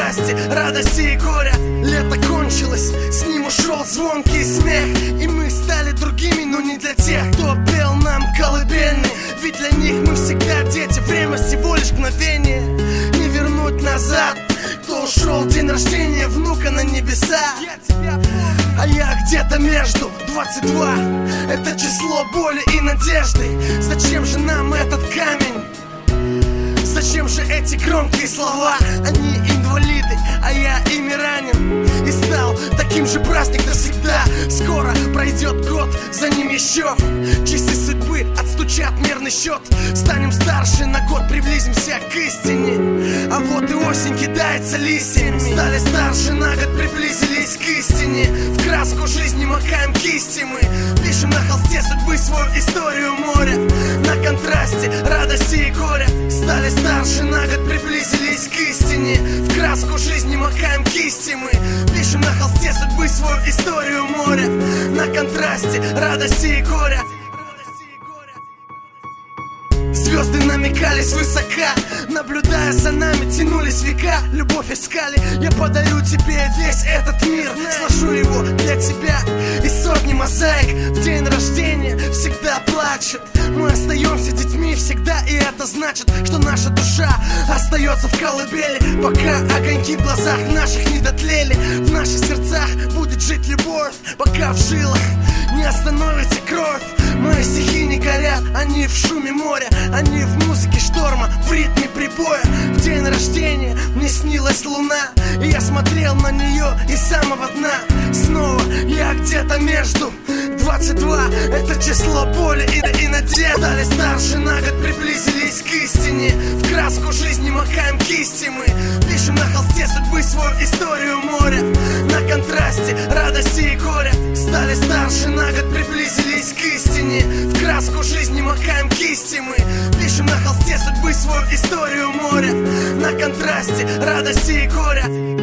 контрасте радости и горя. Лето кончилось, с ним ушел звонкий смех, и мы стали другими, но не для тех, кто пел нам колыбельный. Ведь для них мы всегда дети, время всего лишь мгновение, не вернуть назад. Кто ушел, день рождения внука на небеса, а я где-то между. 22 — это число боли и надежды. Зачем же нам этот камень? Зачем же эти громкие слова? Они инвалиды, а я ими ранен. И стал таким же праздник навсегда. Скоро пройдет год, за ним еще. Часы судьбы отстучат мерный счет. Станем старше на год, приблизимся к истине. А вот и осень кидается листьями. Стали старше на год, приблизились к истине. В краску жизни макаем кисти мы. Пишем на холсте судьбы свою историю моря. На контрасте радости и горя. Стали старше на год, приблизились к истине. В краску жизни макаем кисти мы. Пишем на холсте судьбы свою историю моря. На контрасте радости и горя. Звезды намекали свысока, наблюдая за нами, тянулись века. Любовь искали, я подарю тебе весь этот мир. Сложу его для тебя из сотни мозаик. В день рождения всегда плачут. Мы остаемся детьми всегда, и это значит, что наша душа остается в колыбели. Пока огоньки в глазах наших не дотлели, в наших сердцах будет жить любовь. Пока в жилах не остановится кровь. Мои стихи не горят, они в шуме моря, они в музыке шторма, в ритме прибоя. В день рождения мне снилась луна, и я смотрел на нее из самого дна. Снова я где-то между. 22 — это число боли и надежды. Стали старше на год, приблизились к истине. В краску жизни макаем кисти мы. Пишем на холсте судьбы свою историю моря. На контрасте радости и горя. Стали старше на год, приблизились к истине. В краску жизни макаем кисти мы. Пишем на холсте судьбы свою историю моря. На контрасте радости и горя.